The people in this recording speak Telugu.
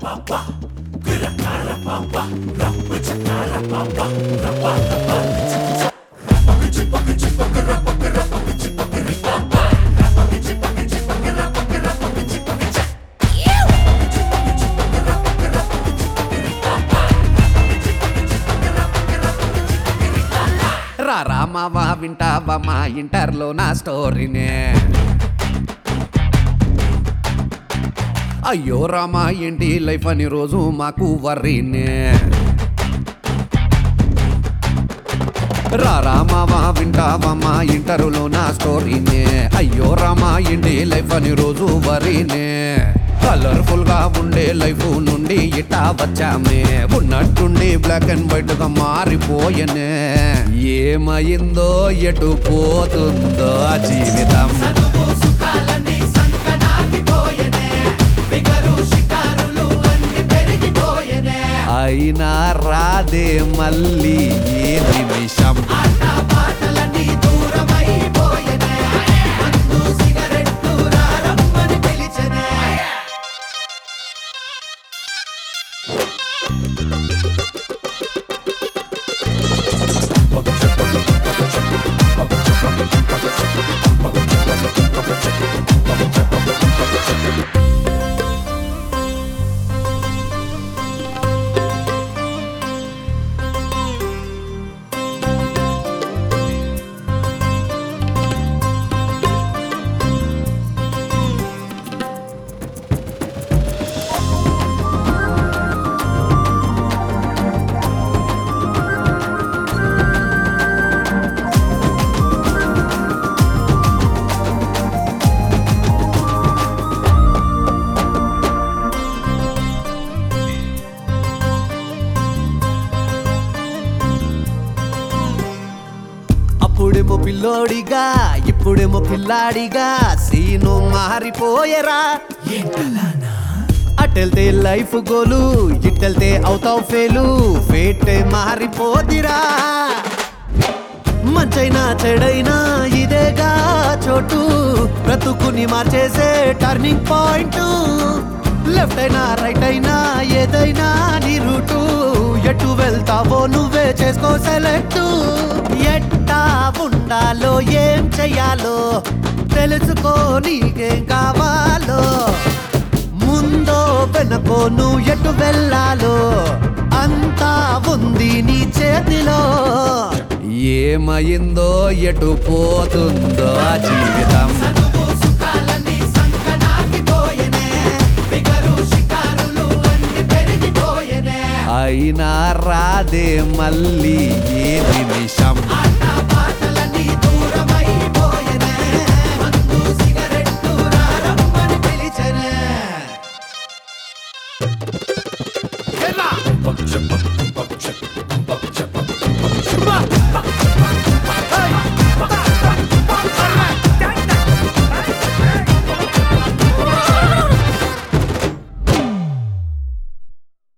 రామావా వింటావా మా ఇంటర్లో నా స్టోరీనే. అయ్యో రామా ఏంటి లైఫ్ అని రోజు మాకు వర్రీనే. రామావా వింటావా మా ఇంటర్లో నా స్టోరీనే. అయ్యో రామా ఏంటి లైఫ్ అని రోజు వర్రీనే. కలర్ఫుల్ గా ఉండే లైఫ్ నుండి ఇట్టా వచ్చామే. ఉన్నట్టుండి బ్లాక్ అండ్ వైట్ గా మారిపోయనే. ఏమైందో ఎటు పోతుందో జీవితం. అయినా రాదే మళ్ళీ ఏ నిమిషం. అప్పుడేమో పిల్లోడిగా ఇప్పుడేమో పిల్లాడిగా సీను మారిపోయేరా. అటెళ్తే లైఫ్ గోలు ఇట్టెళ్తే అవుతావు ఫేలు. ఫేటే మారిపోదిరా. మంచైనా చెడైనా ఇదేగా చోటు. బ్రతుకుని మార్చేసే టర్నింగ్ పాయింట్. లెఫ్ట్ అయినా రైట్ అయినా ఏదైనా నీ రూటు. ఎటు వెళ్తావో నువ్వే చేసుకో సెలెక్ట్. ఎట్టా ఉండాలో ఏం చెయ్యాలో తెలుసుకో. నీకేం కావాలో ముందో వెనకో నువ్వు ఎటు వెళ్ళాలో అంతా ఉంది నీ చేతిలో. ఏమైందో ఎటు పోతుందో జీవితం. అయినా రాదే మళ్ళీ ఏ నిమిషం.